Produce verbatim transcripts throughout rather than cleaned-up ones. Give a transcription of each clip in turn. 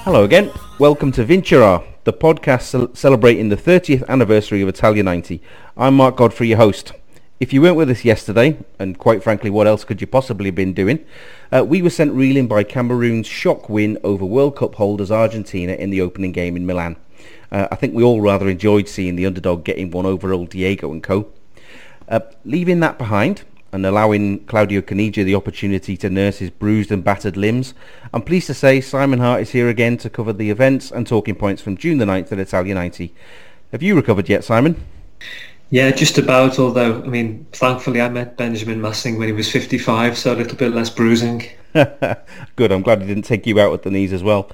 Hello again. Welcome to Vincera, the podcast ce- celebrating the thirtieth anniversary of Italia ninety. I'm Mark Godfrey, your host. If you weren't with us yesterday, and quite frankly, what else could you possibly have been doing, uh, we were sent reeling by Cameroon's shock win over World Cup holders Argentina in the opening game in Milan. Uh, I think we all rather enjoyed seeing the underdog getting one over old Diego and co. Uh, leaving that behind, and allowing Claudio Caniggia the opportunity to nurse his bruised and battered limbs, I'm pleased to say Simon Hart is here again to cover the events and talking points from June the ninth at Italia ninety. Have you recovered yet, Simon? Yeah, just about, although, I mean, thankfully I met Benjamin Massing when he was fifty-five, so a little bit less bruising. Good, I'm glad he didn't take you out at the knees as well.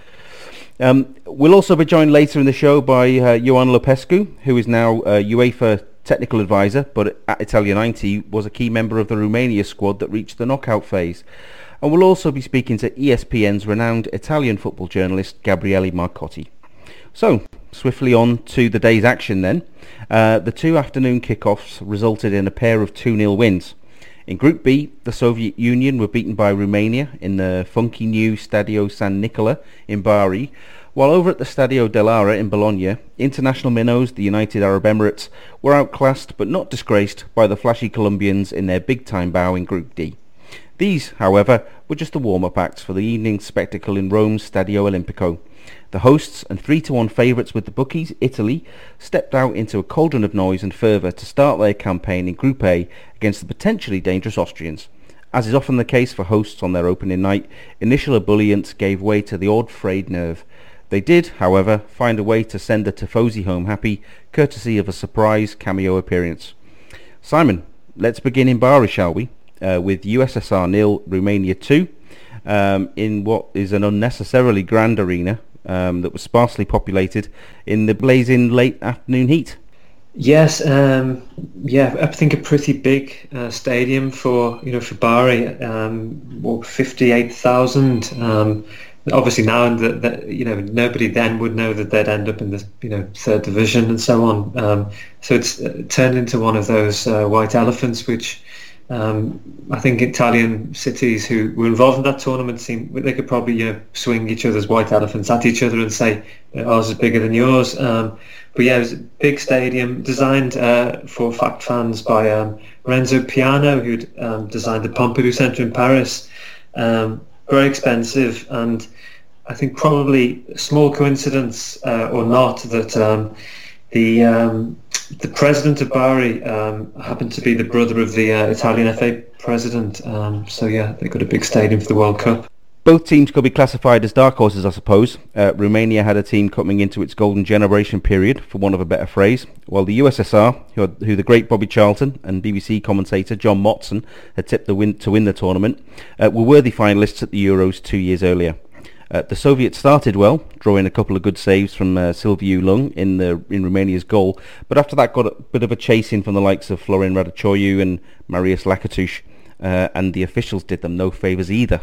Um, we'll also be joined later in the show by uh, Ioan Lupescu, who is now uh, UEFA technical advisor, but at Italia ninety was a key member of the Romania squad that reached the knockout phase. And we'll also be speaking to E S P N's renowned Italian football journalist Gabriele Marcotti. So, swiftly on to the day's action then. Uh, the two afternoon kickoffs resulted in a pair of two nil wins. In Group B, the Soviet Union were beaten by Romania in the funky new Stadio San Nicola in Bari, while over at the Stadio dell'Ara in Bologna, international minnows, the United Arab Emirates, were outclassed but not disgraced by the flashy Colombians in their big-time bow in Group D. These, however, were just the warm-up acts for the evening's spectacle in Rome's Stadio Olimpico. The hosts and three to one favourites with the bookies, Italy, stepped out into a cauldron of noise and fervour to start their campaign in Group A against the potentially dangerous Austrians. As is often the case for hosts on their opening night, initial ebullience gave way to the odd frayed nerve. They did, however, find a way to send the Tifosi home happy, courtesy of a surprise cameo appearance. Simon, let's begin in Bari, shall we? Uh, with U S S R nil, Romania two, um, in what is an unnecessarily grand arena um, that was sparsely populated in the blazing late afternoon heat. Yes, um, yeah, I think a pretty big uh, stadium for you know for Bari, um, well, fifty-eight thousand. Um, obviously now that, that you know nobody then would know that they'd end up in the you know third division and so on. Um, so it's uh, turned into one of those uh, white elephants, which um, I think Italian cities who were involved in that tournament seem they could probably you know swing each other's white elephants at each other and say ours is bigger than yours. Um, but yeah, it was a big stadium designed uh, for fact fans by um, Renzo Piano, who'd um, designed the Pompidou Centre in Paris. Um, very expensive, and I think probably a small coincidence uh, or not that um, the um, the president of Bari um, happened to be the brother of the uh, Italian F A president. Um, so yeah, they got a big stadium for the World Cup. Both teams could be classified as dark horses, I suppose. Uh, Romania had a team coming into its golden generation period, for want of a better phrase, while the U S S R, who, had, who the great Bobby Charlton and B B C commentator John Motson had tipped the win, to win the tournament, uh, were worthy finalists at the Euros two years earlier. Uh, the Soviets started well, drawing a couple of good saves from uh, Silviu Lung in the in Romania's goal, but after that got a bit of a chasing from the likes of Florin Radicioiu and Marius Lakatush, uh, and the officials did them no favours either.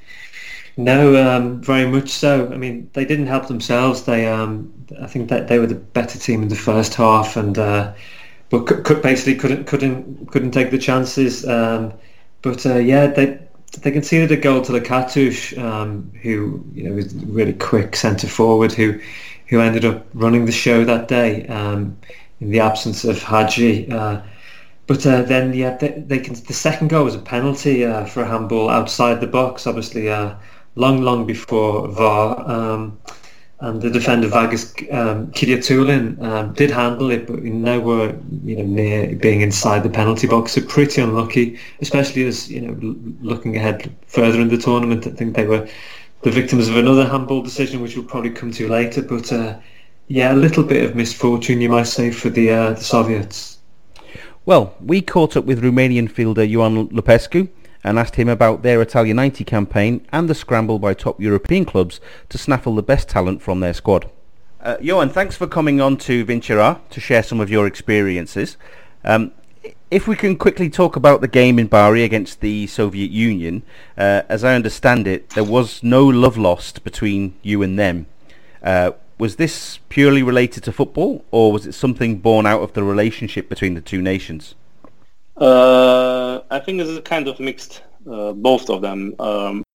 No, um, very much so. I mean, they didn't help themselves. They, um, I think that they were the better team in the first half, and uh, but could, could basically couldn't couldn't couldn't take the chances. Um, but uh, yeah, they they conceded a goal to Lakatush, um, who you know was a really quick centre forward who who ended up running the show that day um, in the absence of Hadji. Uh, But uh, then, yeah, they, they can. The second goal was a penalty uh, for a handball outside the box, obviously uh, long, long before V A R. Um, and the defender Vagas um, Kiriatulin um, did handle it, but nowhere, you know, near being inside the penalty box. So pretty unlucky, especially as you know, l- looking ahead further in the tournament. I think they were the victims of another handball decision, which we'll probably come to later. But uh, yeah, a little bit of misfortune, you might say, for the uh, the Soviets. Well, we caught up with Romanian fielder Ioan Lupescu and asked him about their Italia ninety campaign and the scramble by top European clubs to snaffle the best talent from their squad. Uh, Ioan, thanks for coming on to Vincera to share some of your experiences. Um, if we can quickly talk about the game in Bari against the Soviet Union, uh, as I understand it, there was no love lost between you and them. Uh, Was this purely related to football, or was it something born out of the relationship between the two nations? Uh, I think it's a kind of mixed, uh, both of them. Um,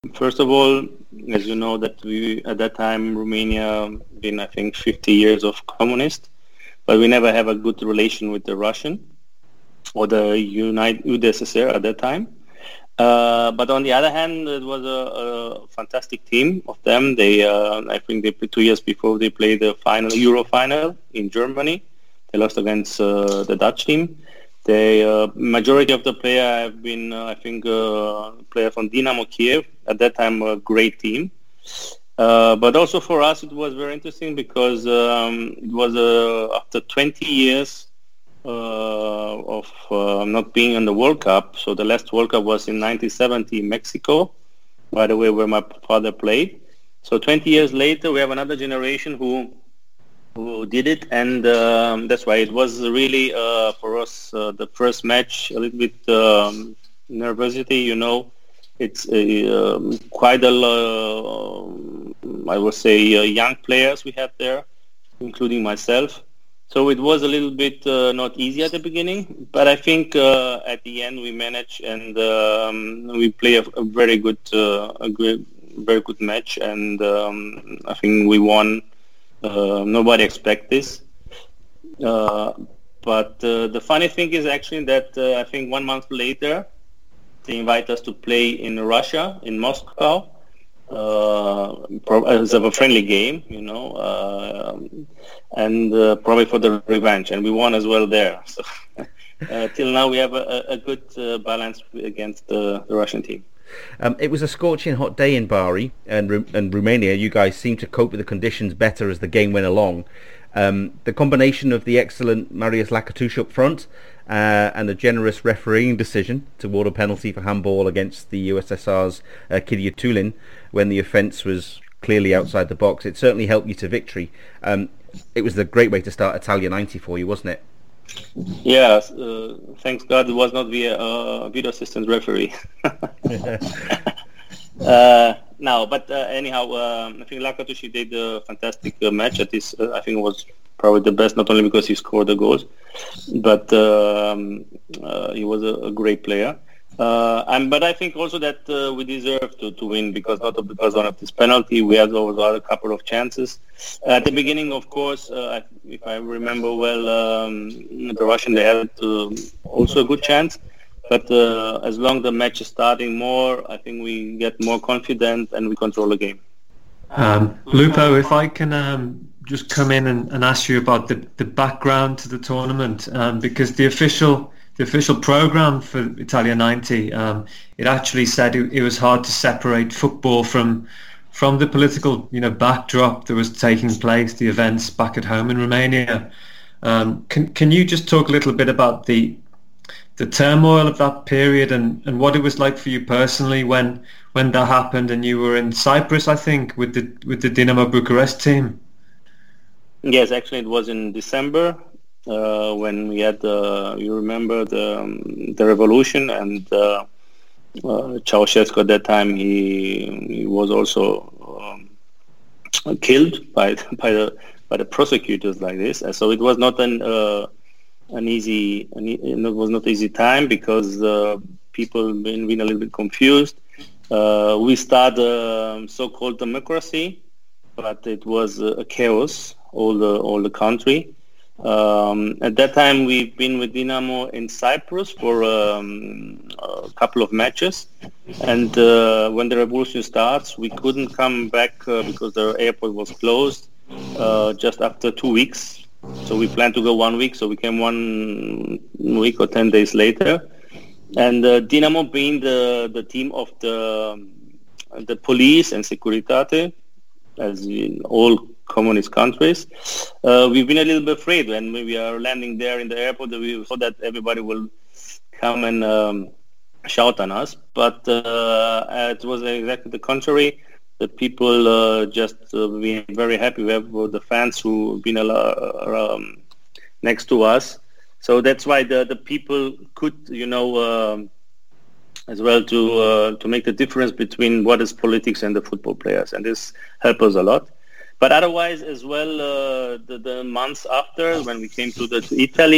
First of all, as you know, that we at that time Romania been I think fifty years of communist, but we never have a good relation with the Russian or the United U D S S R at that time. Uh, but on the other hand, it was a, a fantastic team of them. They, uh, I think, they played two years before they played the final Euro final in Germany. They lost against uh, the Dutch team. The uh, majority of the player have been, uh, I think, uh, player from Dynamo Kiev. At that time, a great team. Uh, but also for us, it was very interesting because um, it was uh, after twenty years uh, of uh, not being in the World Cup. So the last World Cup was in nineteen seventy in Mexico, by the way, where my father played. So twenty years later, we have another generation who who did it, and um, that's why it was really uh, for us uh, the first match a little bit um, nervosity. You know, it's uh, um, quite a uh, I would say uh, young players we had there, including myself. So it was a little bit uh, not easy at the beginning, but I think uh, at the end we managed, and um, we play a, a very good, uh, a good, very good match, and um, I think we won. Uh, nobody expect this, uh, but uh, the funny thing is actually that uh, I think one month later they invite us to play in Russia, in Moscow, uh, as a friendly game, you know, uh, and uh, probably for the revenge, and we won as well there. So uh, till now we have a, a good uh, balance against uh, the Russian team. Um, it was a scorching hot day in Bari and Ru- and Romania. You guys seemed to cope with the conditions better as the game went along. Um, the combination of the excellent Marius Lakatush up front uh, and a generous refereeing decision to award a penalty for handball against the U S S R's uh, Kyria Tulin when the offence was clearly outside the box, it certainly helped you to victory. Um, it was a great way to start Italia ninety for you, wasn't it? Yeah, uh, thanks God it was not via uh, video assistant referee. uh, no, but uh, anyhow, uh, I think Lakatush did a fantastic uh, match. At this, uh, I think it was probably the best, not only because he scored the goals, but um, uh, he was a, a great player. Uh, and but I think also that uh, we deserve to, to win because not because of this penalty. We had also a couple of chances at the beginning. Of course, uh, if I remember well, um, the Russian they had uh, also a good chance. But uh, as long as the match is starting more, I think we get more confident and we control the game. Um, Lupo, if I can um, just come in and, and ask you about the, the background to the tournament, um, because the official. The official program for Italia ninety, um, it actually said it, it was hard to separate football from from the political, you know, backdrop that was taking place, the events back at home in Romania. Um, can can you just talk a little bit about the the turmoil of that period and, and what it was like for you personally when when that happened and you were in Cyprus, I think, with the with the Dinamo Bucharest team? Yes, actually, it was in December. Uh, when we had, uh, you remember the um, the revolution, and uh, uh, Ceausescu at that time he he was also um, killed by by the by the prosecutors like this, and so it was not an uh, an easy an, it was not easy time because uh, people been been a little bit confused. Uh, we started uh, so-called democracy, but it was a chaos all the all the country. Um, at that time, we've been with Dinamo in Cyprus for um, a couple of matches, and uh, when the revolution starts, we couldn't come back uh, because the airport was closed uh, just after two weeks. So we planned to go one week, so we came one week or ten days later. And uh, Dinamo being the, the team of the the police and Securitate, as in all communist countries, uh, we've been a little bit afraid when we are landing there in the airport that we thought that everybody will come and um, shout on us. But uh, it was exactly the contrary. The people uh, just uh, being very happy. We have the fans who been uh, um, next to us. So that's why the, the people could, you know, uh, as well to uh, to make the difference between what is politics and the football players. And this helped us a lot. But otherwise, as well, uh, the, the months after, when we came to, the, to Italy,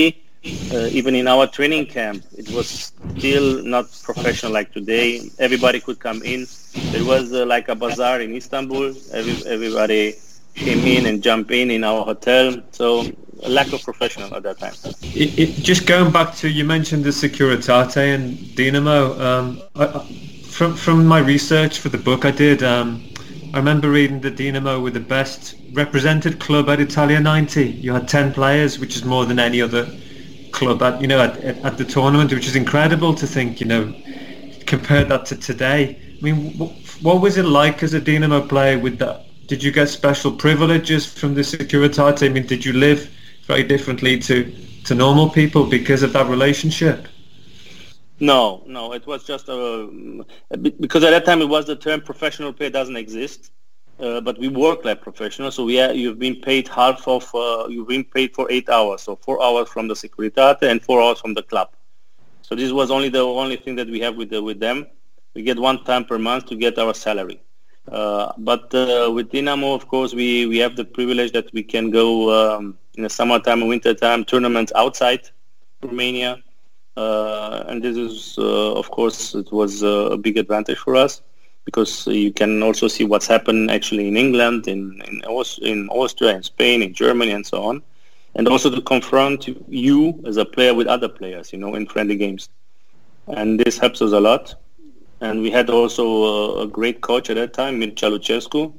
uh, even in our training camp, it was still not professional like today. Everybody could come in. There was uh, like a bazaar in Istanbul. Every, everybody came in and jumped in in our hotel. So a lack of professional at that time. It, it, just going back to, you mentioned the Securitate and Dinamo. Um, I, I, from from my research for the book I did, um, I remember reading that Dinamo were the best represented club at Italia ninety. You had ten players, which is more than any other club at you know at, at the tournament, which is incredible to think. You know, compare that to today. I mean, what, what was it like as a Dinamo player with that? Did you get special privileges from the Securitate? I mean, did you live very differently to, to normal people because of that relationship? No, no, it was just a, because at that time it was the term professional pay doesn't exist, uh, but we work like professionals. So we are, you've been paid half of, uh, you've been paid for eight hours, so four hours from the Securitate and four hours from the club. So this was only the only thing that we have with the, with them. We get one time per month to get our salary. Uh, but uh, with Dinamo, of course, we, we have the privilege that we can go um, in the summertime and wintertime tournaments outside Romania. Uh, and this is, uh, of course, it was uh, a big advantage for us because you can also see what's happened actually in England, in, in, Aust- in Austria, in Spain, in Germany, and so on. And also to confront you as a player with other players, you know, in friendly games. And this helps us a lot. And we had also a, a great coach at that time, Mircea Lucescu,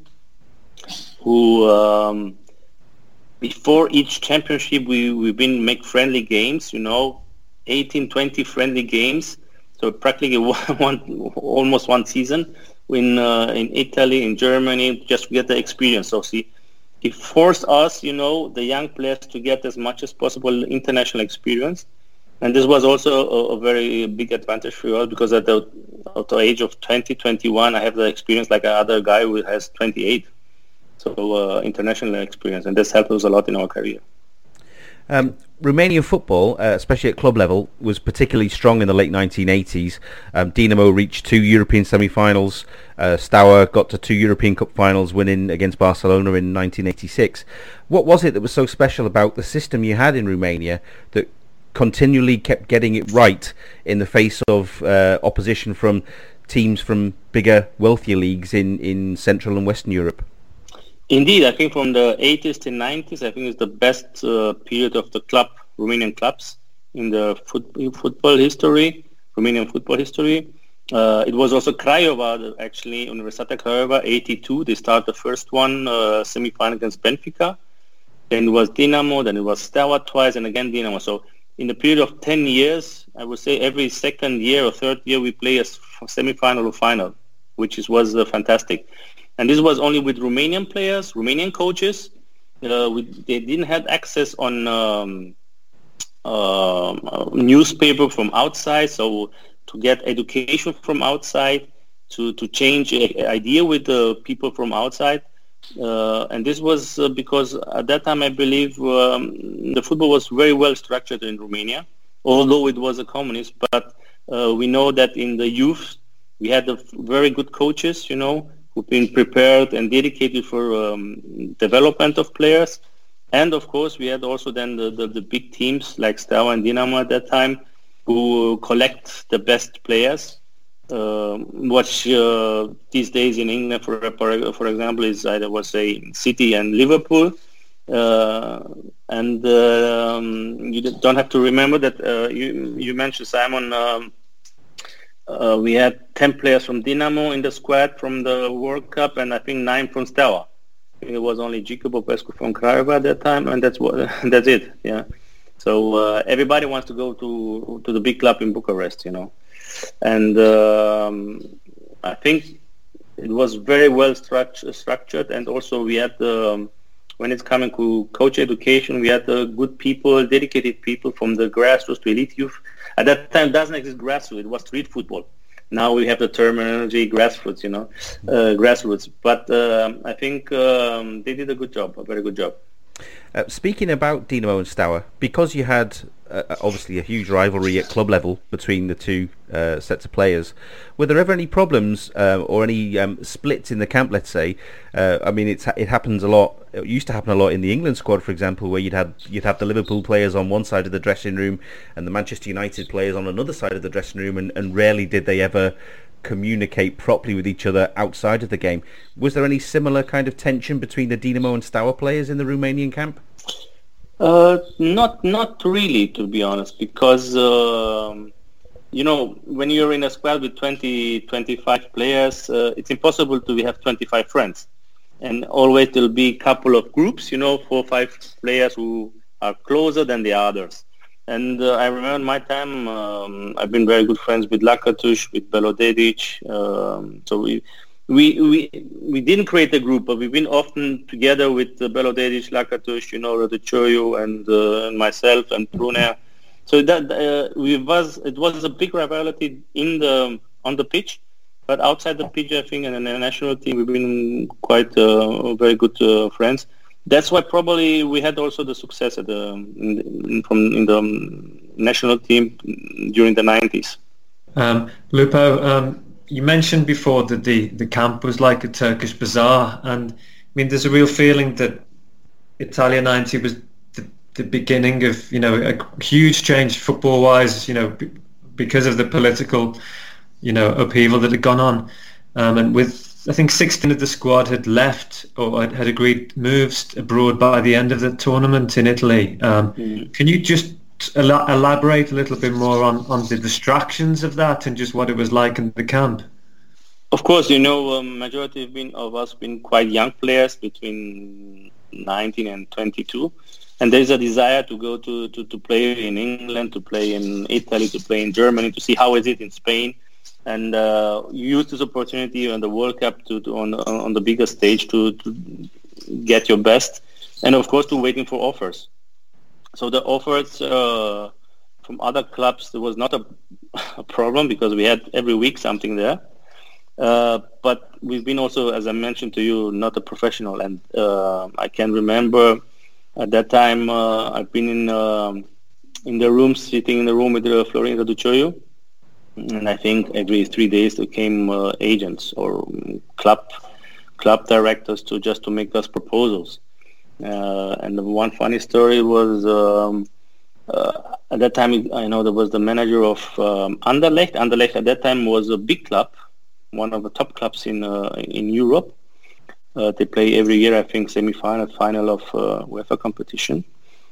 who um, before each championship we we've been make friendly games, you know, eighteen, twenty friendly games. So practically one, one almost one season in uh, in Italy, in Germany, just to get the experience. So see, he forced us, you know, the young players to get as much as possible international experience. And this was also a, a very big advantage for us because at the, at the age of twenty, twenty-one, I have the experience like another guy who has twenty-eight. So uh, international experience, and this helped us a lot in our career. Um, Romanian football, uh, especially at club level, was particularly strong in the late nineteen eighties. Um, Dinamo reached two European semi-finals. Uh, Steaua got to two European Cup finals, winning against Barcelona in nineteen eighty-six. What was it that was so special about the system you had in Romania that continually kept getting it right in the face of uh, opposition from teams from bigger, wealthier leagues in, in Central and Western Europe? Indeed, I think from the eighties to nineties, I think it's the best uh, period of the club, Romanian clubs in the foot, football history, Romanian football history. Uh, it was also Craiova, actually, Universitatea Craiova, eighty-two. They started the first one, uh, semi-final against Benfica. Then it was Dinamo, then it was Steaua twice, and again Dinamo. So in the period of ten years, I would say every second year or third year we play a semi-final or final, which is, was uh, fantastic. And this was only with Romanian players, Romanian coaches. Uh, we, they didn't have access on um, uh, newspaper from outside, so to get education from outside, to, to change a, idea with the people from outside. Uh, and this was uh, because at that time, I believe, um, the football was very well structured in Romania, although it was a communist. But uh, we know that in the youth, we had the very good coaches, you know, who've been prepared and dedicated for um, development of players. And of course, we had also then the, the, the big teams like Steaua and Dinamo at that time who collect the best players. Uh, what uh, these days in England, for, for for example, is I would say City and Liverpool. Uh, and uh, um, you don't have to remember that uh, you, you mentioned, Simon, um, Uh, we had ten players from Dinamo in the squad from the World Cup, and I think nine from Steaua. It was only Gică Popescu from Craiova at that time, and that's what that's it. Yeah. So uh, everybody wants to go to to the big club in Bucharest, you know, and um, I think it was very well structured. Structured, and also we had the um, when it's coming to coach education, we had the good people, dedicated people from the grassroots to elite youth. At that time, it doesn't exist grassroots. It was street football. Now we have the terminology grassroots, you know, uh, grassroots. But um, I think um, they did a good job, a very good job. Uh, speaking about Dinamo and Steaua, because you had uh, obviously a huge rivalry at club level between the two uh, sets of players, were there ever any problems uh, or any um, splits in the camp, let's say? Uh, I mean, it's, it happens a lot. It used to happen a lot in the England squad, for example, where you'd have, you'd have the Liverpool players on one side of the dressing room and the Manchester United players on another side of the dressing room, and, and rarely did they ever communicate properly with each other outside of the game. Was there any similar kind of tension between the Dinamo and Steaua players in the Romanian camp? Uh, not not really, to be honest, because um, you know, when you're in a squad with twenty, twenty-five players, uh, it's impossible to have twenty-five friends, and always there'll be a couple of groups, you know, four or five players who are closer than the others. And uh, I remember my time, um, I've been very good friends with Lakatos, with Belo Dedic. Um, so we, we we we didn't create a group, but we've been often together with uh, Belo Dedic, Lakatos, you know, Răducioiu, and, uh, and myself and Brunner. So that uh, we was it was a big rivalry in the on the pitch, but outside the pitch, I think, and in the national team, we've been quite uh, very good uh, friends. That's why probably we had also the success at the in, in, from in the national team during the nineties. Um, Lupo, um, you mentioned before that the, the camp was like a Turkish bazaar, and I mean, there's a real feeling that Italia ninety was the, the beginning of, you know, a huge change football-wise, you know, b- because of the political, you know, upheaval that had gone on, um, and with I think sixteen of the squad had left or had agreed moves abroad by the end of the tournament in Italy. Um, mm. Can you just el- elaborate a little bit more on, on the distractions of that and just what it was like in the camp? Of course, you know, um, majority of, been, of us been quite young players between nineteen and twenty-two. And there's a desire to go to, to, to play in England, to play in Italy, to play in Germany, to see how is it in Spain. And uh, use this opportunity on the World Cup to, to on on the bigger stage to, to get your best, and of course to waiting for offers. So the offers uh, from other clubs, there was not a, a problem because we had every week something there. Uh, but we've been also, as I mentioned to you, not a professional, and uh, I can remember at that time uh, I've been in uh, in the room, sitting in the room with uh, Florin Răducioiu. And I think every three days there came uh, agents or club club directors to just to make us proposals. Uh, and the one funny story was um, uh, at that time I know there was the manager of um, Anderlecht. Anderlecht at that time was a big club, one of the top clubs in uh, in Europe. Uh, they play every year, I think, semi-final, final of uh, UEFA competition.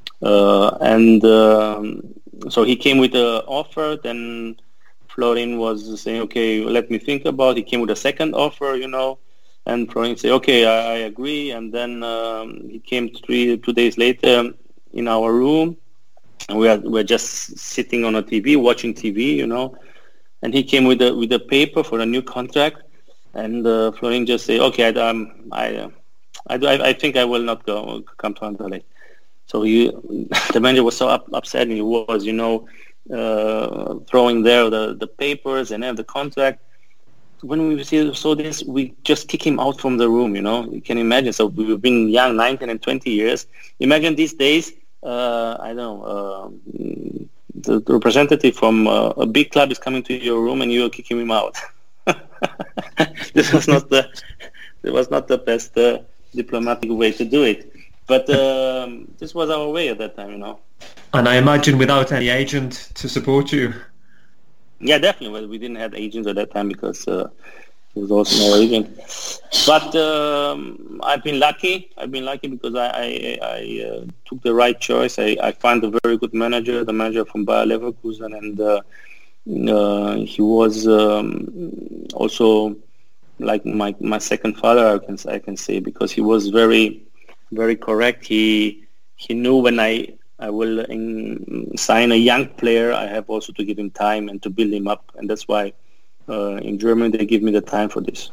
Uh, and um, so he came with an offer. Then Florin was saying, okay, let me think about it. He came with a second offer, you know, and Florin said, okay, I, I agree. And then um, he came three, two days later in our room, and we are we're just sitting on a T V, watching T V, you know, and he came with a with a paper for a new contract, and uh, Florin just said, okay, I, um, I, uh, I, I think I will not go come to Anderlecht. So he, the manager was so up, upset, and he was, you know, uh, throwing there the, the papers and then the contract. When we see, saw this, we just kick him out from the room, you know. You can imagine. So we've been young, nineteen and twenty years. Imagine these days, uh, I don't know, uh, the, the representative from uh, a big club is coming to your room and you're kicking him out. This was not the, it was not the best uh, diplomatic way to do it. But um, this was our way at that time, you know. And I imagine without any agent to support you. Yeah, definitely. Well, we didn't have agents at that time because uh, there was also no agent. But um, I've been lucky. I've been lucky because I, I, I uh, took the right choice. I, I found a very good manager, the manager from Bayer Leverkusen, and uh, uh, he was um, also like my my second father. I can I can say because he was very very correct. He he knew when I. I will in, sign a young player. I have also to give him time and to build him up. And that's why uh, in Germany they give me the time for this.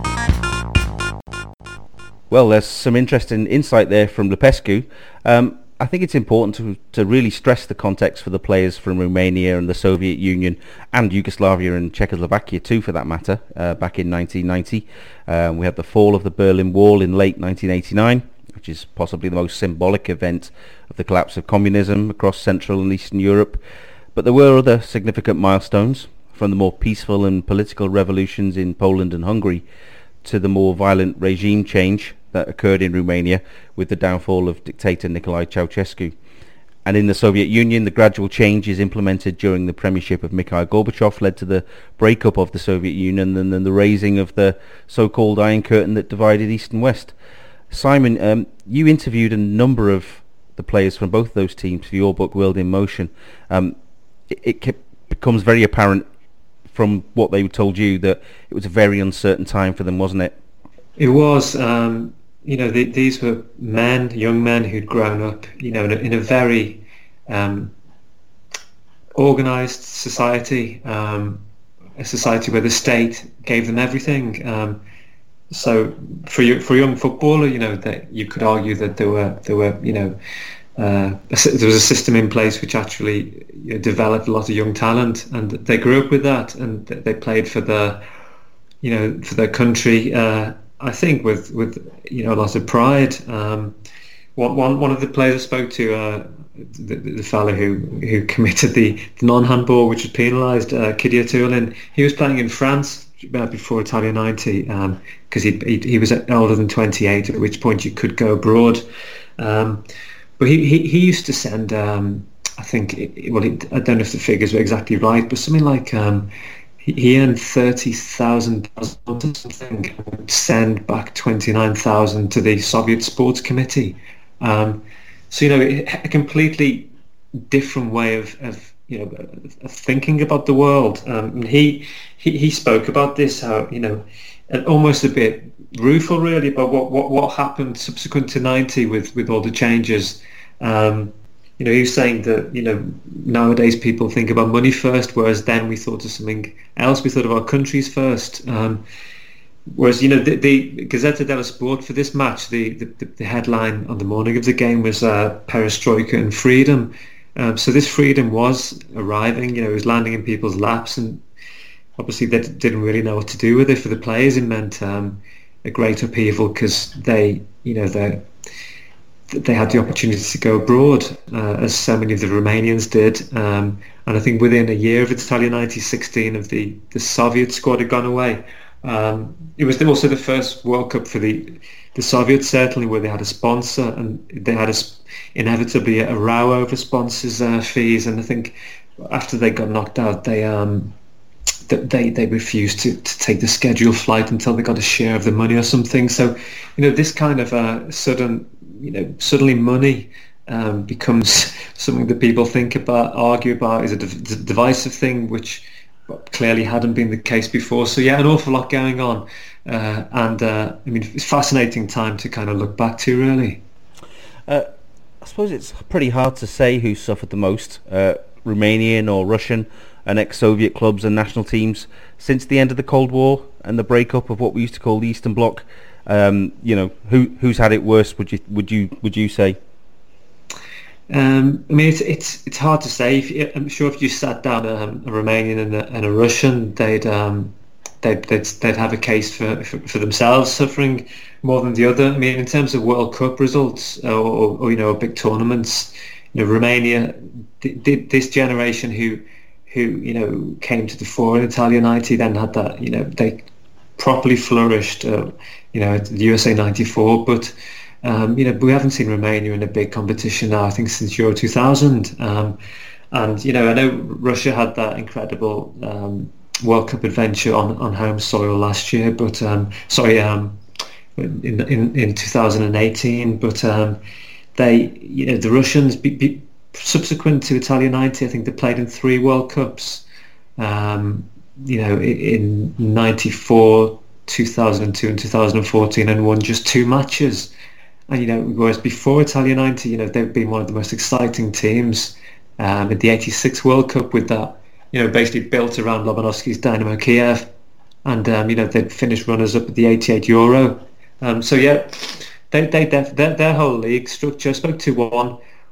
Well, there's some interesting insight there from Lupescu. Um, I think it's important to to really stress the context for the players from Romania and the Soviet Union and Yugoslavia and Czechoslovakia too, for that matter. Uh, back in nineteen ninety, um, we had the fall of the Berlin Wall in late nineteen eighty-nine, which is possibly the most symbolic event of the collapse of communism across Central and Eastern Europe. But there were other significant milestones, from the more peaceful and political revolutions in Poland and Hungary to the more violent regime change that occurred in Romania with the downfall of dictator Nicolae Ceausescu. And in the Soviet Union, the gradual changes implemented during the premiership of Mikhail Gorbachev led to the breakup of the Soviet Union and then the raising of the so-called Iron Curtain that divided East and West. Simon, um, you interviewed a number of the players from both those teams for your book, World in Motion. Um, it, it kept, becomes very apparent from what they told you that it was a very uncertain time for them, wasn't it? It was. Um, you know, the, these were men, young men who'd grown up, you know, in a, in a very um, organised society, um, a society where the state gave them everything. Um, so for you, for a young footballer, you know, that you could argue that there were there were you know uh, a, there was a system in place which actually, you know, developed a lot of young talent, and they grew up with that, and they played for the you know for their country. Uh, I think with, with you know a lot of pride. Um, one, one one of the players I spoke to, uh, the, the fellow who who committed the, the non-handball, which was penalised, uh, Kydia Tuolin, he was playing in France before Italia ninety, because um, he, he he was older than twenty-eight, at which point you could go abroad. Um, but he, he, he used to send, um, I think, well, he, I don't know if the figures were exactly right, but something like Um, he earned thirty thousand dollars or something and would send back twenty-nine thousand to the Soviet Sports Committee. Um, so, you know, a completely different way of, of you know, of thinking about the world. Um, and he, he he spoke about this, how, you know, almost a bit rueful, really, about what, what, what happened subsequent to ninety with, with all the changes. Um, You know, he was saying that, you know, nowadays people think about money first, whereas then we thought of something else. We thought of our countries first. Um, whereas, you know, the, the Gazzetta dello Sport for this match, the, the, the headline on the morning of the game was uh, Perestroika and freedom. Um, so this freedom was arriving, you know, it was landing in people's laps, and obviously they didn't really know what to do with it. For the players, it meant um, a great upheaval, because they, you know, they they had the opportunity to go abroad, uh, as so many of the Romanians did. Um, and I think within a year of Italia ninety, sixteen of the, the Soviet squad had gone away. Um, it was also the first World Cup for the, the Soviets, certainly, where they had a sponsor, and they had a, inevitably a row over sponsors' uh, fees. And I think after they got knocked out, they um, they they refused to, to take the scheduled flight until they got a share of the money or something. So, you know, this kind of uh, sudden, you know, suddenly money um, becomes something that people think about, argue about, is a div- divisive thing, which clearly hadn't been the case before. So yeah, an awful lot going on, uh, and uh, I mean, it's a fascinating time to kind of look back to, really. Uh, I suppose it's pretty hard to say who suffered the most, uh, Romanian or Russian, and ex-Soviet clubs and national teams since the end of the Cold War and the breakup of what we used to call the Eastern Bloc. Um, you know, who who's had it worse? Would you would you would you say? Um, I mean, it's it's it's hard to say. If you, I'm sure if you sat down um, a Romanian and a, and a Russian, they'd um, they'd, they'd they'd have a case for, for for themselves suffering more than the other. I mean, in terms of World Cup results or, or, or you know, big tournaments, you know, Romania did this generation who who you know came to the fore in Italia ninety, then had that, you know, they properly flourished, uh, you know, at the U S A ninety-four, but um, you know, we haven't seen Romania in a big competition now, I think, since Euro two thousand. Um, and you know, I know Russia had that incredible um, World Cup adventure on, on home soil last year, but um, sorry, um, in, in in two thousand eighteen. But um, they, you know, the Russians, be, be, subsequent to Italia ninety, I think they played in three World Cups. Um, you know, in ninety-four, two thousand two and two thousand fourteen, and won just two matches. And, you know, whereas before Italia ninety, you know, they've been one of the most exciting teams um, in the eighty-six World Cup, with that, you know, basically built around Lobanovsky's Dynamo Kiev. And, um, you know, they'd finished runners-up at the eighty-eight Euro. Um, so, yeah, they, they, def- their, their whole league structure, I spoke to one,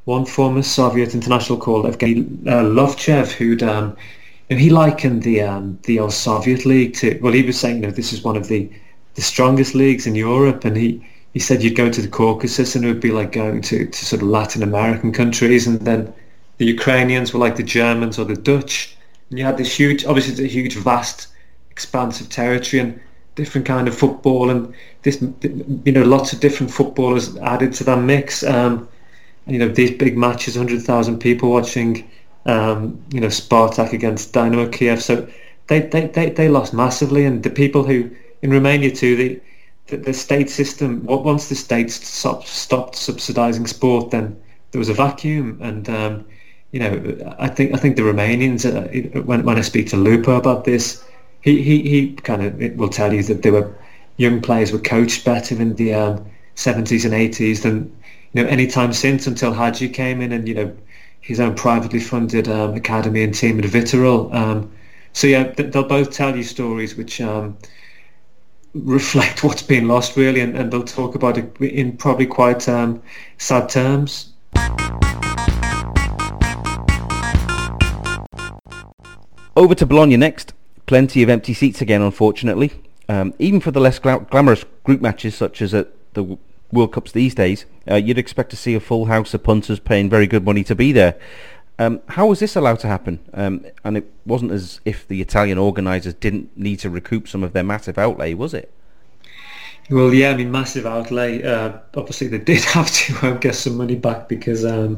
one former Soviet international called Evgeny uh, Lovchev, who'd um, you know, he likened the um, the old Soviet league to, well, he was saying, you know, this is one of the the strongest leagues in Europe, and he, he said you'd go to the Caucasus and it would be like going to, to sort of Latin American countries, and then the Ukrainians were like the Germans or the Dutch, and you had this huge, obviously it's a huge vast expanse of territory and different kind of football, and this, you know, lots of different footballers added to that mix. Um, and, you know, these big matches, one hundred thousand people watching, um, you know, Spartak against Dynamo Kiev. So they, they, they, they lost massively, and the people who, in Romania too, the, the, the state system, once the state stopped, stopped subsidising sport, then there was a vacuum. And, um, you know, I think I think the Romanians, uh, when, when I speak to Lupo about this, He, he he kind of will tell you that there were young players were coached better in the um, seventies and eighties than, you know, any time since, until Hadji came in and, you know, his own privately funded um, academy and team at Viitorul. Um, so yeah, they'll both tell you stories which um, reflect what's been lost really, and, and they'll talk about it in probably quite um, sad terms. Over to Bologna next. Plenty of empty seats again, unfortunately. Um, even for the less gla- glamorous group matches, such as at the World Cups these days, uh, you'd expect to see a full house of punters paying very good money to be there. Um, how was this allowed to happen? Um, and it wasn't as if the Italian organisers didn't need to recoup some of their massive outlay, was it? Well, yeah, I mean, massive outlay. Uh, obviously, they did have to um, get some money back because... Um,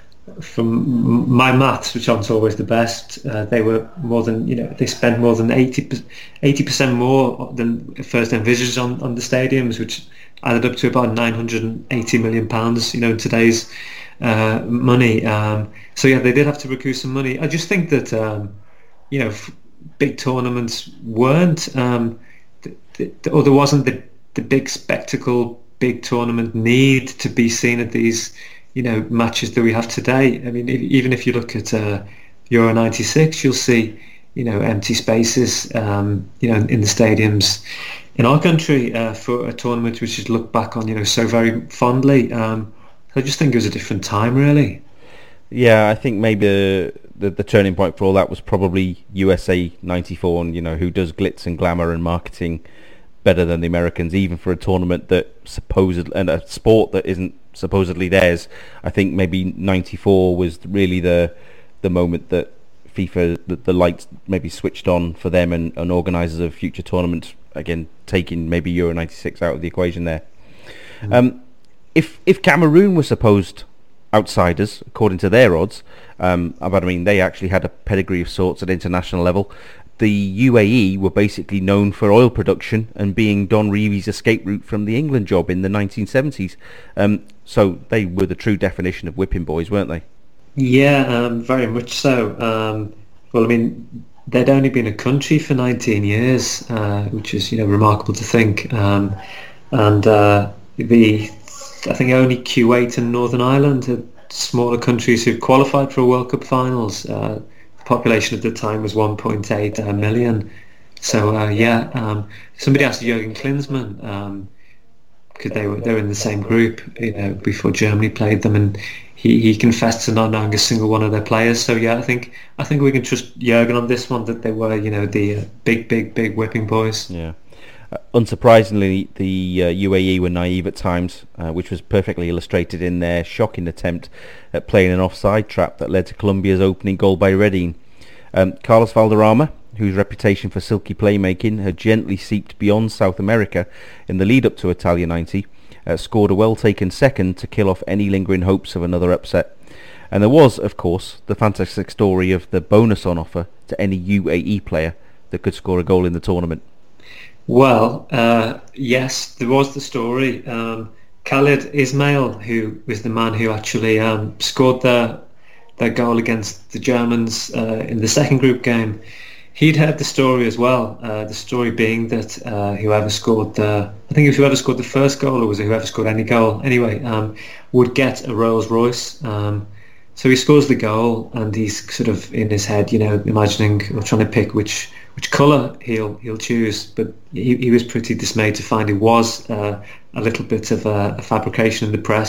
from my maths, which aren't always the best, uh, they were more than, you know, they spent more than eighty percent more than first envisaged on, on the stadiums, which added up to about nine hundred eighty million pounds, you know, in today's uh, money. Um, so yeah, they did have to recoup some money. I just think that, um, you know, f- big tournaments weren't, um, th- th- or there wasn't the, the big spectacle, big tournament need to be seen at these, you know, matches that we have today. I mean, if, even if you look at uh, Euro ninety-six, you'll see, you know, empty spaces, um, you know, in the stadiums in our country uh, for a tournament which is looked back on, you know, so very fondly. Um, I just think it was a different time, really. Yeah, I think maybe the, the the turning point for all that was probably U S A ninety-four, and, you know, who does glitz and glamour and marketing better than the Americans, even for a tournament that supposedly, and a sport that isn't supposedly theirs. I think maybe ninety-four was really the the moment that FIFA, the, the lights maybe switched on for them and, and organisers of future tournaments, again taking maybe Euro ninety-six out of the equation there. Mm. Um, if if Cameroon were supposed outsiders, according to their odds, um, but I mean they actually had a pedigree of sorts at international level. The U A E were basically known for oil production and being Don Revie's escape route from the England job in the nineteen seventies. Um, so they were the true definition of whipping boys, weren't they? Yeah, um, very much so. Um, well, I mean, they'd only been a country for nineteen years, uh, which is, you know, remarkable to think. Um, and uh, the, I think only Kuwait and Northern Ireland are smaller countries who've qualified for World Cup finals. Uh, population at the time was one point eight uh, million. So uh, yeah, um, somebody asked Jürgen Klinsmann, um, because they were they were in the same group, you know, before Germany played them, and he, he confessed to not knowing a single one of their players. So yeah, I think I think we can trust Jürgen on this one, that they were, you know, the uh, big big big whipping boys. Yeah. Uh, unsurprisingly, the uh, U A E were naive at times, uh, which was perfectly illustrated in their shocking attempt at playing an offside trap that led to Colombia's opening goal by Redding. Um, Carlos Valderrama, whose reputation for silky playmaking had gently seeped beyond South America in the lead-up to Italia ninety, uh, scored a well-taken second to kill off any lingering hopes of another upset. And there was, of course, the fantastic story of the bonus on offer to any U A E player that could score a goal in the tournament. Well, uh, yes, there was the story. Um, Khalid Ismail, who was the man who actually um, scored their, their goal against the Germans uh, in the second group game, he'd heard the story as well. Uh, the story being that uh, whoever scored the, I think it was whoever scored the first goal, or was it whoever scored any goal, anyway, um, would get a Rolls Royce. Um, so he scores the goal, and he's sort of in his head, you know, imagining or trying to pick which which colour he'll he'll choose. But he, he was pretty dismayed to find it was uh, a little bit of a, a fabrication in the press.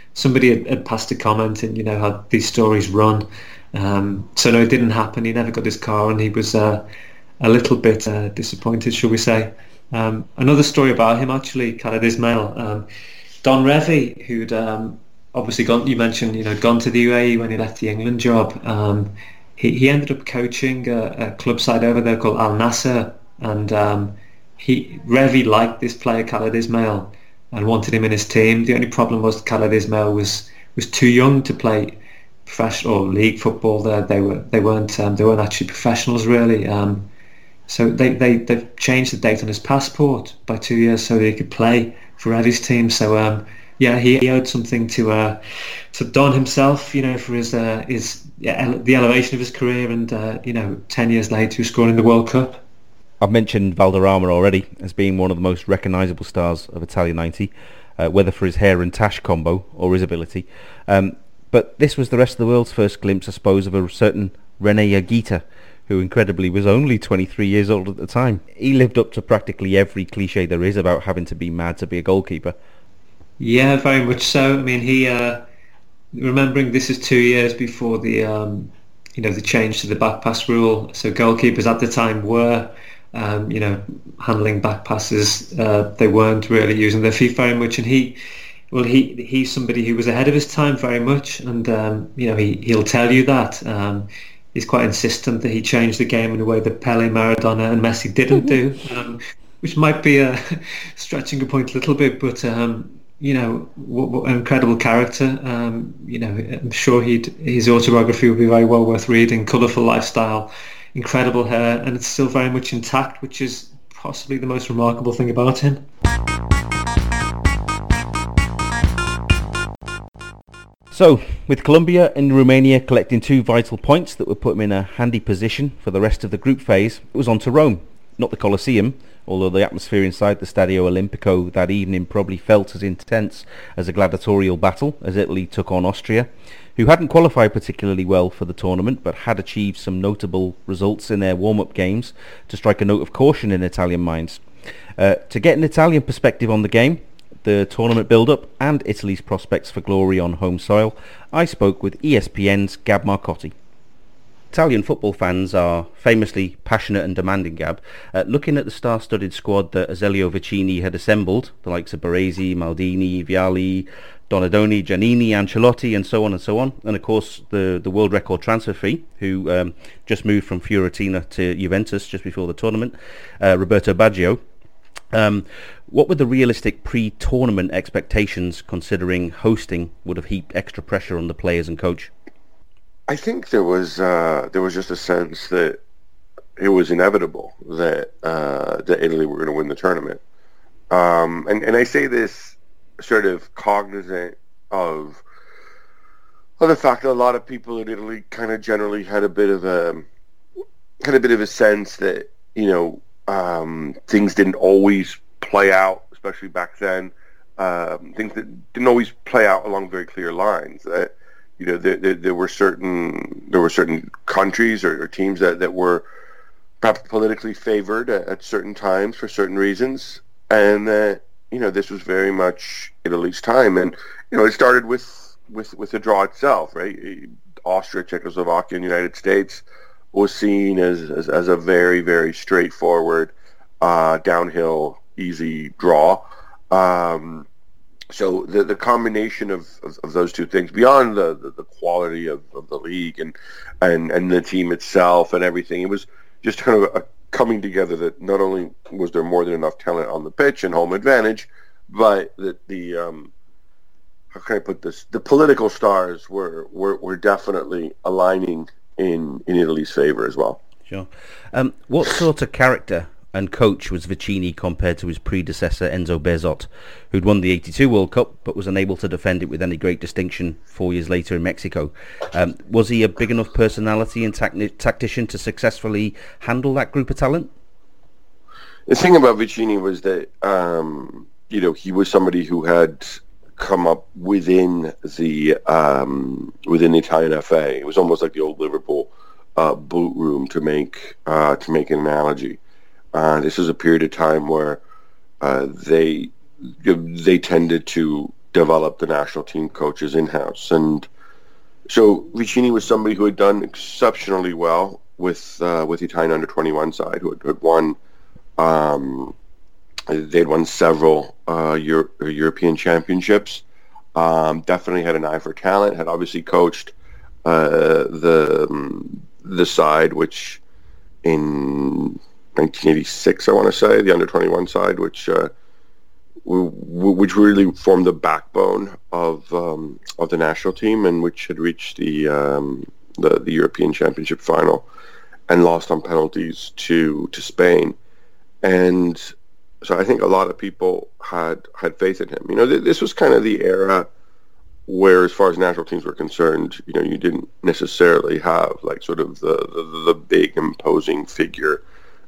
somebody had, had passed a comment and, you know, how these stories run. Um, so no, it didn't happen. He never got his car, and he was uh, a little bit uh, disappointed, shall we say. Um, another story about him, actually, Khaled Ismail. Um, Don Revie, who'd um, obviously gone, you mentioned, you know, gone to the U A E when he left the England job. Um, he, he ended up coaching a, a club side over there called Al Nassr, and um, he Revie liked this player, Khaled Ismail, and wanted him in his team. The only problem was Khaled Ismail was was too young to play professional or league football. There, they were they weren't um, they weren't actually professionals really. Um, so they they they've changed the date on his passport by two years so that he could play for Revie's team. So um, yeah, he, he owed something to uh, to Don himself, you know, for his uh, his yeah, ele- the elevation of his career, and uh, you know, ten years later, he was scoring in the World Cup. I've mentioned Valderrama already as being one of the most recognisable stars of Italia ninety, uh, whether for his hair and tash combo or his ability. Um, but this was the rest of the world's first glimpse, I suppose, of a certain René Higuita, who incredibly was only twenty-three years old at the time. He lived up to practically every cliche there is about having to be mad to be a goalkeeper. Yeah, very much so. I mean, he, uh, remembering this is two years before the, um, you know, the change to the back pass rule. So goalkeepers at the time were, um, you know, handling back passes. Uh, they weren't really using their feet very much. And he, well, he he's somebody who was ahead of his time very much. And, um, you know, he, he'll tell you that. Um, he's quite insistent that he changed the game in a way that Pele, Maradona and Messi didn't do, um, which might be uh, stretching a point a little bit, but... Um, you know, what, what an incredible character. Um, you know, I'm sure he'd, his autobiography would be very well worth reading. Colourful lifestyle, incredible hair, and it's still very much intact, which is possibly the most remarkable thing about him. So, with Colombia and Romania collecting two vital points that would put them in a handy position for the rest of the group phase, it was on to Rome, not the Colosseum, although the atmosphere inside the Stadio Olimpico that evening probably felt as intense as a gladiatorial battle as Italy took on Austria, who hadn't qualified particularly well for the tournament but had achieved some notable results in their warm-up games to strike a note of caution in Italian minds. Uh, to get an Italian perspective on the game, the tournament build-up and Italy's prospects for glory on home soil, I spoke with E S P N's Gab Marcotti. Italian football fans are famously passionate and demanding, Gab. Uh, looking at the star-studded squad that Azeglio Vicini had assembled, the likes of Baresi, Maldini, Vialli, Donadoni, Giannini, Ancelotti, and so on and so on, and of course the, the world record transfer fee, who um, just moved from Fiorentina to Juventus just before the tournament, uh, Roberto Baggio. Um, what were the realistic pre-tournament expectations, considering hosting would have heaped extra pressure on the players and coach? I think there was uh, there was just a sense that it was inevitable that uh, that Italy were going to win the tournament, um, and and I say this sort of cognizant of of the fact that a lot of people in Italy kind of generally had a bit of a had a bit of a sense that, you know, um, things didn't always play out, especially back then. Um, things that didn't always play out along very clear lines. That, you know, there, there, there were certain there were certain countries or, or teams that, that were perhaps politically favored at, at certain times for certain reasons, and that, you know, this was very much Italy's time. And, you know, it started with with, with the draw itself, right? Austria, Czechoslovakia, and the United States was seen as as, as a very, very straightforward, uh, downhill, easy draw. Um, So the the combination of, of, of those two things, beyond the, the, the quality of, of the league and, and and the team itself and everything, it was just kind of a coming together that not only was there more than enough talent on the pitch and home advantage, but that the um, how can I put this? The political stars were were, were definitely aligning in, in Italy's favor as well. Sure. Um, what sort of character and coach was Vicini compared to his predecessor Enzo Berzot, who'd won the eighty-two World Cup but was unable to defend it with any great distinction four years later in Mexico? Um, was he a big enough personality and tact- tactician to successfully handle that group of talent? The thing about Vicini was that, um, you know, he was somebody who had come up within the um, within the Italian F A. It was almost like the old Liverpool uh, boot room, to make uh, to make an analogy. Uh, this is a period of time where uh, they they tended to develop the national team coaches in-house. And so Vicini was somebody who had done exceptionally well with uh, with the Italian under twenty-one side, who had, had won, um, they'd won several uh, Euro- European championships, um, definitely had an eye for talent, had obviously coached uh, the um, the side, which in nineteen eighty-six, I want to say, the under twenty-one side, which uh, w- w- which really formed the backbone of um, of the national team, and which had reached the, um, the the European Championship final and lost on penalties to to Spain. And so I think a lot of people had had faith in him. You know, th- this was kind of the era where, as far as national teams were concerned, you know, you didn't necessarily have like sort of the the, the big imposing figure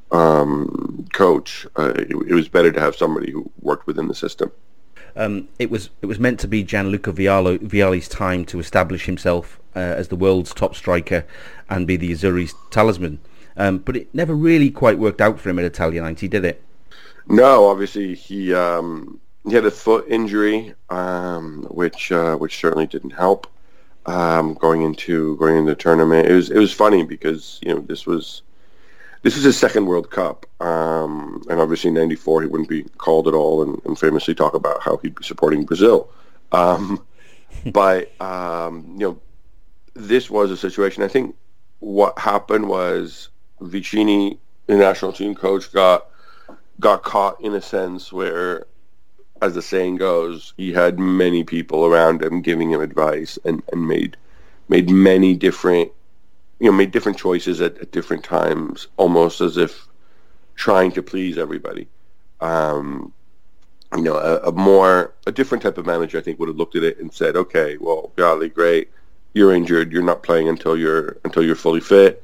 um, coach. Uh, it, it was better to have somebody who worked within the system. Um, it was it was meant to be Gianluca Viallo, Vialli's time to establish himself uh, as the world's top striker and be the Azzurri's talisman. Um, but it never really quite worked out for him at Italia ninety, did it? No, obviously he um, he had a foot injury, um, which uh, which certainly didn't help um, going into going into the tournament. It was it was funny because you know this was this was his second World Cup, um, and obviously in ninety-four he wouldn't be called at all, and, and famously talk about how he'd be supporting Brazil. Um, but um, you know, this was a situation. I think what happened was Vicini, the national team coach, got got caught in a sense where, as the saying goes, he had many people around him giving him advice, and, and made made many different, you know, made different choices at, at different times, almost as if trying to please everybody. Um, you know, a, a more, a different type of manager, I think, would have looked at it and said, okay, well, golly, great, you're injured, you're not playing until you're until you're fully fit,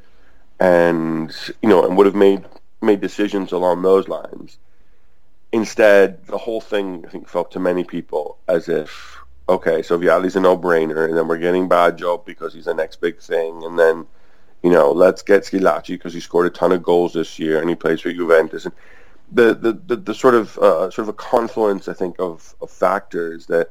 and you know, and would have made made decisions along those lines. Instead, the whole thing, I think, felt to many people as if, okay, so Vialli's a no-brainer, and then we're getting Baggio because he's the next big thing, and then, you know, let's get Schillaci because he scored a ton of goals this year and he plays for Juventus. And the the, the, the sort of uh, sort of a confluence, I think, of, of factors that